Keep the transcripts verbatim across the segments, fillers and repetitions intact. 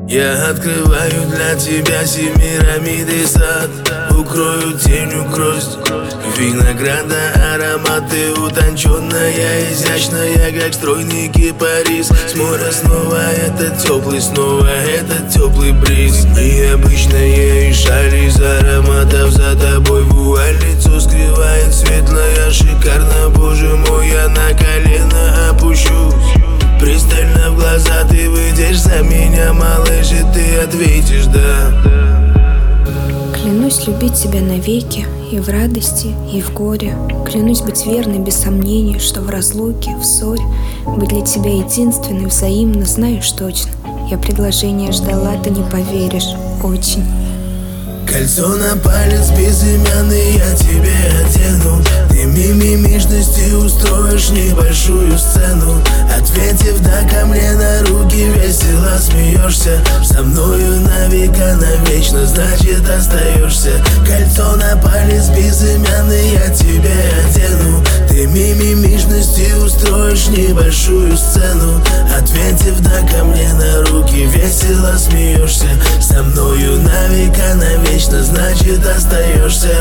Я открываю для тебя семирамидный сад, укрою тенью гроздь винограда, ароматы утонченная, изящная, как стройный кипарис. С моря снова этот теплый, снова этот теплый бриз. Необычные шали из ароматов, за тобой вуаль лицо скрывает светлая, шикарно, боже мой, я на колено опущусь. Пристально в глаза ты выйдешь за меня, малыш, и ты ответишь «да». Клянусь любить тебя навеки, и в радости, и в горе. Клянусь быть верной без сомнений, что в разлуке, в ссоре быть для тебя единственной, взаимно, знаешь точно. Я предложение ждала, ты не поверишь, очень. Кольцо на палец безымянный я тебе одену. Ты мимимишности устроишь небольшую сцену. Ответив «да» ко мне на руки, весело смеешься. Со мною на века, навечно, значит остаешься. Кольцо на палец безымянный я тебе одену. Ты мимимишности устроишь небольшую сцену. Ответив «да» ко мне на руки, весело смеешься. Со мною на века, навечно, значит остаешься.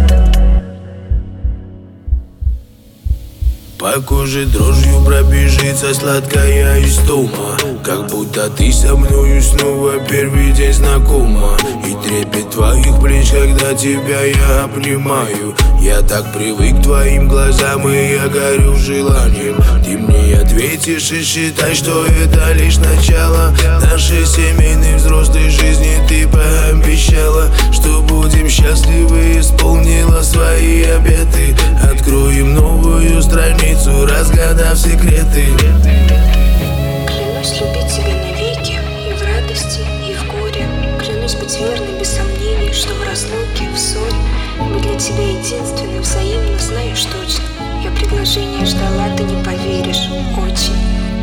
По коже дрожью пробежится сладкая истома, как будто ты со мною снова первый день знакома. И трепет твоих плеч, когда тебя я обнимаю. Я так привык к твоим глазам, и я горю желанием. Ты мне ответишь и считай, что это лишь начало нашей семейной взрослой жизни. Ты пообещала, что будем счастливы, исполнила свои обеты. Откроем новую страницу, разгадав секреты. Клянусь любить тебя навеки, и в радости, и в горе. Клянусь быть верной без сомнений, что в разлуке, в ссоре быть для тебя единственной, взаимно, знаешь точно. Я предложение ждала, ты не поверишь, очень.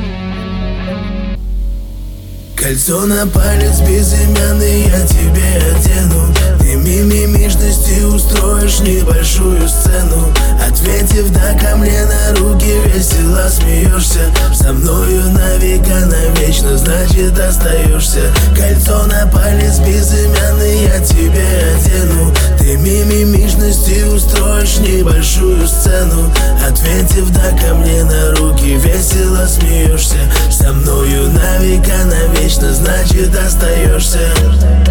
Кольцо на палец безымянный я тебе одену. Ты мимимишности устроишь небольшую сцену. Ответив «да» ко мне на руки, весело смеешься. Со мною на века, навечно, значит остаешься. Кольцо на палец безымянный я тебе одену. Ты мимимишности устроишь небольшую сцену. Ответив «да» ко мне на руки, весело смеешься. Со мною на века, навечно, значит остаешься.